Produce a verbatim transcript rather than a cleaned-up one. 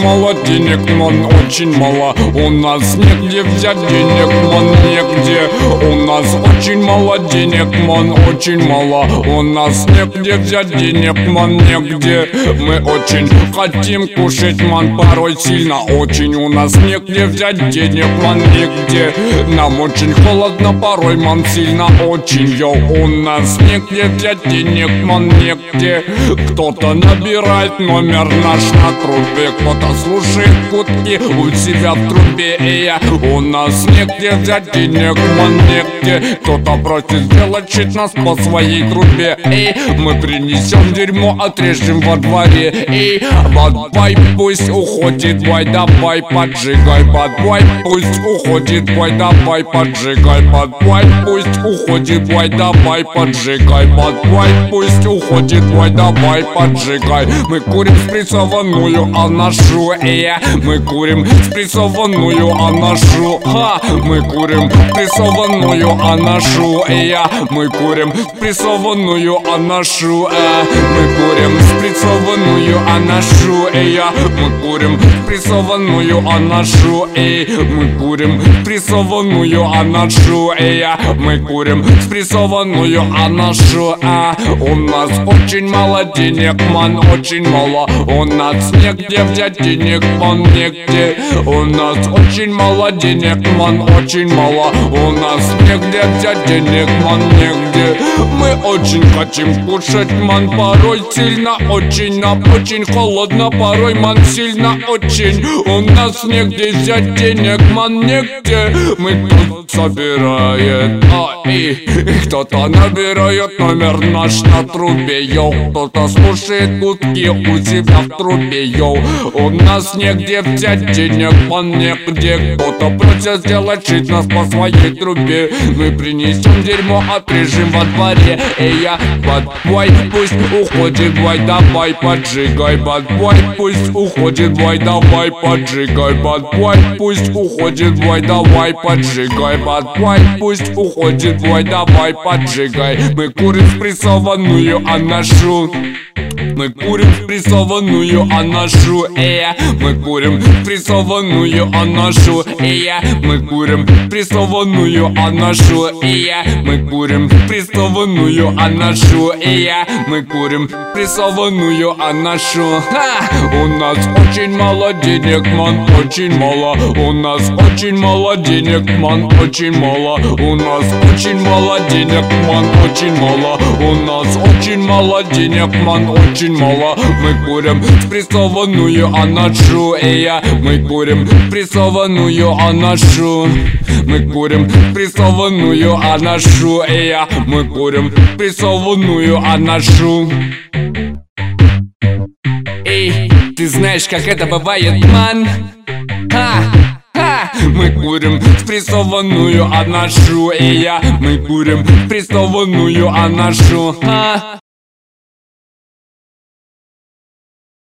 мало денег, ман, очень мало. У нас негде взять денег, ман, негде. У нас очень мало денег, ман, очень мало. У нас негде взять денег, ман, негде. Мы очень хотим кушать, ман, порой сильно очень. У нас негде взять денег, ман, негде. Нам очень холодно порой, ман, сильно очень, йоу. У нас негде взять денег, ман, негде. Кто-то набирает номер наш на трубе, кто-то слушает гудки у себя в трубе. И я, у нас негде взять денег, ман, негде. Кто-то просит сделать щит нас по своей трубе. Эй, мы принесем дерьмо, отрежем во дворе. Эй, бадбай пусть уходит, бой, давай поджигай. Бадбай пусть уходит, бой, давай поджигай. Бадбай пусть уходит, бой, давай поджигай. Бадбай пусть уходит, бой, давай поджигай. Мы курим спрессованную анашу, э, мы курим спрессованную анашу, ха, мы курим спрессованную анашу, э, мы курим спрессованную анашу, э, мы курим спрессованную анашу, э, мы курим спрессованную анашу, э, мы курим спрессованную анашу, э, мы курим спрессованную анашу, а у нас очень мало денег, ман, очень мало. У нас негде взять денег, ман, негде. У нас очень мало денег, ман, очень мало. У нас негде взять денег, ман, негде. Мы очень хотим кушать, ман, порой сильно очень. Нам очень холодно порой, ман, сильно очень. У нас негде взять денег, ман, негде. Мы тут собирает, а и кто-то набирает номер наш на трубе, йоу. Кто-то слушает гудки у себя в трубе, йоу. У нас негде взять денег, ман, негде. Кто-то просит сделать щит нас по своей трубе. Мы принесем дерьмо, отрежем во дворе. Эй, я, бадбой пусть уходит, бой, давай поджигай. Бадбой пусть уходит, бой, давай поджигай. Бадбой пусть уходит, бой, давай поджигай. Бадбой пусть уходит, бой, давай поджигай. Мы курим спрессованную анашу. Мы курим спрессованную анашу, э, мы курим спрессованную анашу, э, мы курим спрессованную анашу, э, мы курим спрессованную анашу, э, мы курим спрессованную анашу. Ха! У нас очень мало денег, ман, очень мало. У нас очень мало денег, ман, очень мало. У нас очень мало денег, ман, очень мало. У нас очень мало денег, ман, очень мало. Мы курим спрессованную анашу, э, мы курим спрессованную анашу. Мы курим спрессованную анашу, э, мы курим спрессованную анашу. Эй, ты знаешь, как это бывает, ман? Ха! Ха! Мы курим спрессованную анашу, э, мы курим спрессованную анашу. Ха!